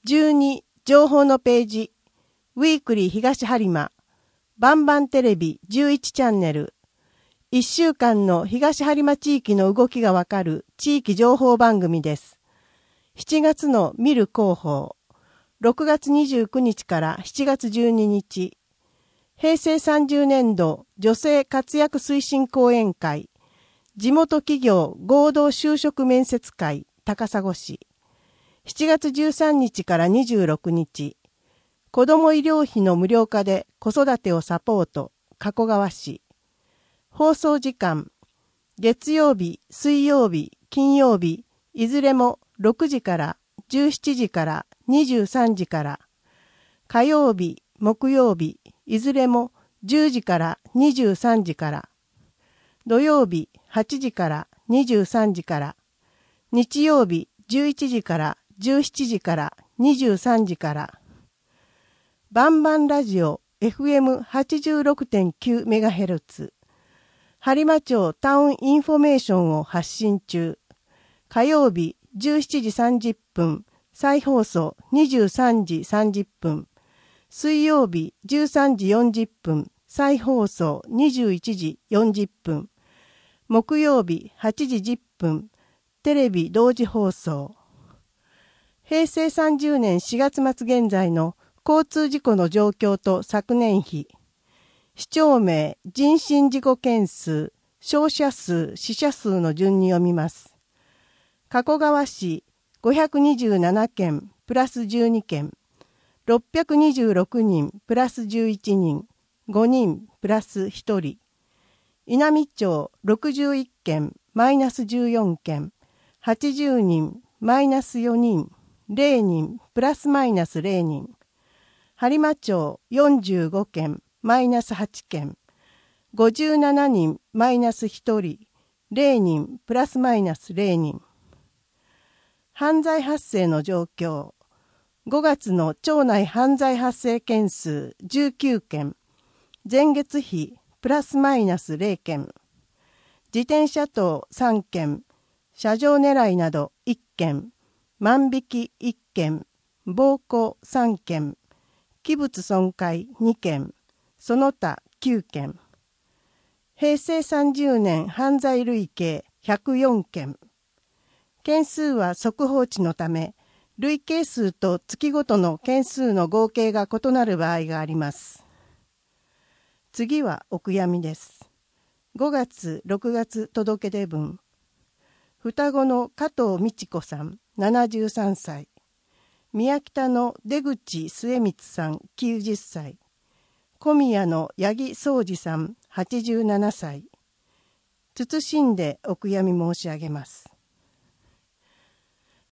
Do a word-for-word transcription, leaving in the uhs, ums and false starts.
じゅうに情報のページ、ウィークリー東播磨、バンバンテレビじゅういちチャンネル、いっしゅうかんの東播磨地域の動きがわかる地域情報番組です。しちがつの見る広報、ろくがつにじゅうくにちからしちがつじゅうににち、へいせいさんじゅうねんど女性活躍推進講演会、地元企業合同就職面接会高砂市、しちがつじゅうさんにちからにじゅうろくにち、子ども医療費の無料化で子育てをサポート加古川市、放送時間、月曜日、水曜日、金曜日、いずれもろくじからじゅうしちじからにじゅうさんじから、火曜日、木曜日、いずれもじゅうじからにじゅうさんじから、土曜日はちじからにじゅうさんじから、日曜日じゅういちじからじゅうしちじからにじゅうさんじから、バンバンラジオ エフエムはちじゅうろくてんきゅうメガヘルツ、播磨町タウンインフォメーションを発信中。火曜日じゅうしちじさんじゅっぷん、再放送にじゅうさんじさんじゅっぷん。水曜日じゅうさんじよんじゅっぷん、再放送にじゅういちじよんじゅっぷん。木曜日はちじじゅっぷん、テレビ同時放送。へいせいさんじゅうねんしがつまつ現在の交通事故の状況と昨年比。市町名、人身事故件数、傷者数、死者数の順に読みます。加古川市ごひゃくにじゅうななけんプラスじゅうにけん、ろっぴゃくにじゅうろくにんプラスじゅういちにん、ごにんプラスひとり。稲美町ろくじゅういっけんマイナスじゅうよんけん、はちじゅうにんマイナスよにん、ぜろにんプラスマイナスぜろにん。播磨町よんじゅうごけんマイナスはちけん、ごじゅうななにんマイナスひとり、ぜろにんプラスマイナスぜろにん。犯罪発生の状況。ごがつの町内犯罪発生件数じゅうきゅうけん、前月比プラスマイナスぜろけん、自転車盗さんけん、車上狙いなどいっけん、万引きいっけん、暴行さんけん、器物損壊にけん、その他きゅうけん。へいせいさんじゅうねん犯罪累計ひゃくよんけん。件数は速報値のため、累計数と月ごとの件数の合計が異なる場合があります。次はお悔やみです。ごがつ、ろくがつ届け出文。双子の加藤美智子さん、ななじゅうさんさい。宮北の出口末光さん、きゅうじゅっさい。小宮の八木宗二さん、はちじゅうななさい。謹んでお悔やみ申し上げます。